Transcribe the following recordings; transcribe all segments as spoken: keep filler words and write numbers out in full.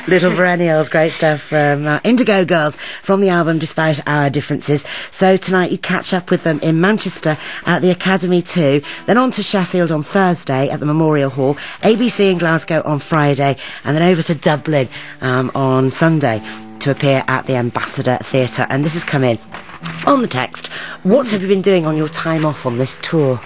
Little Perennials, great stuff from uh, Indigo Girls from the album Despite Our Differences. So tonight you catch up with them in Manchester at the Academy two, then on to Sheffield on Thursday at the Memorial Hall, A B C in Glasgow on Friday, and then over to Dublin um, on Sunday to appear at the Ambassador Theatre. And this has come in on the text. What have you been doing on your time off on this tour?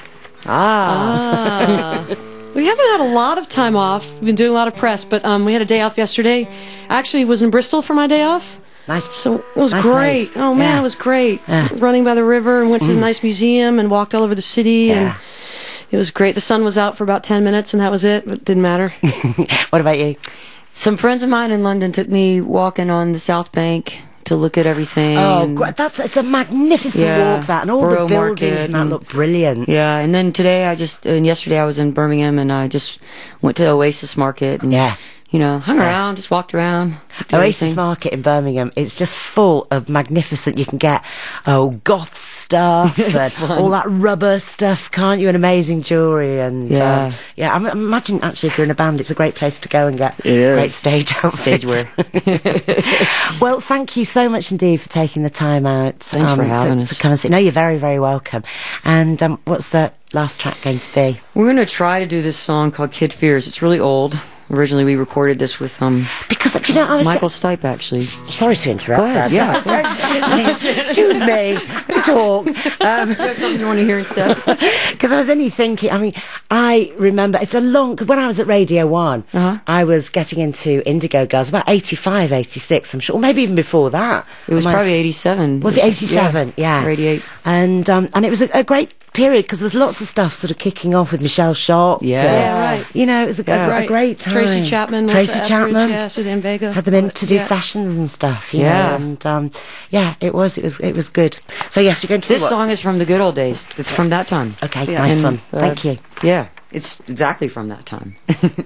Ah. We haven't had a lot of time off. We've been doing a lot of press, but um, we had a day off yesterday. I actually was in Bristol for my day off. Nice. So it was nice great. place. Oh, man, Yeah. it was great. Yeah. Running by the river and went to Mm. a nice museum and walked all over the city. Yeah. And it was great. The sun was out for about ten minutes, and that was it. But it didn't matter. What about you? Some friends of mine in London took me walking on the South Bank to look at everything. Oh, great. That's, it's a magnificent Yeah. walk, that, and all Borough the buildings Market and that and- look brilliant. Yeah, and then today I just, and yesterday I was in Birmingham and I just went to Oasis Market and, Yeah. you know, hung around, just walked around. looked at Oasis everything. Market in Birmingham, it's just full of magnificent, you can get, oh, goth stuff and fun. all that rubber stuff, can't you, and amazing jewellery and, Yeah. um, yeah, I m- imagine actually if you're in a band, it's a great place to go and get It is. great stage outfits. Stage wear. Well, thank you so much indeed for taking the time out. Thanks for um, having to, us. to come and see. No, you're very, very welcome. And um, what's the last track going to be? We're going to try to do this song called Kid Fears. It's really old. Originally we recorded this with um Because, do you know, I was Michael Stipe, actually. sorry to interrupt. Go ahead, Brad. yeah. Excuse me. Talk. Um, Do you have something you want to hear instead? Because I was only thinking, I mean, I remember, it's a long, when I was at Radio one, Uh-huh. I was getting into Indigo Girls, about eighty-five, eighty-six, I'm sure, or maybe even before that. It was Am I- probably eighty-seven. Was it eighty-seven? Yeah. or eighty-eight. And, um, and it was a, a great period, because there was lots of stuff sort of kicking off with Michelle Sharp. Yeah. uh, Yeah, right. You know, it was a, a- a, Right. great time. Tracy Chapman, Tracy Melissa Etheridge, Chapman. yeah, Suzanne Vega. Had them in to do Yeah. sessions and stuff, you Yeah. know, and um, yeah, it was, it was, it was good. So yes, you're going to do This what? song is from the good old days. It's from that time. Okay, Yeah. nice And, one. uh, Thank you. Yeah, it's exactly from that time.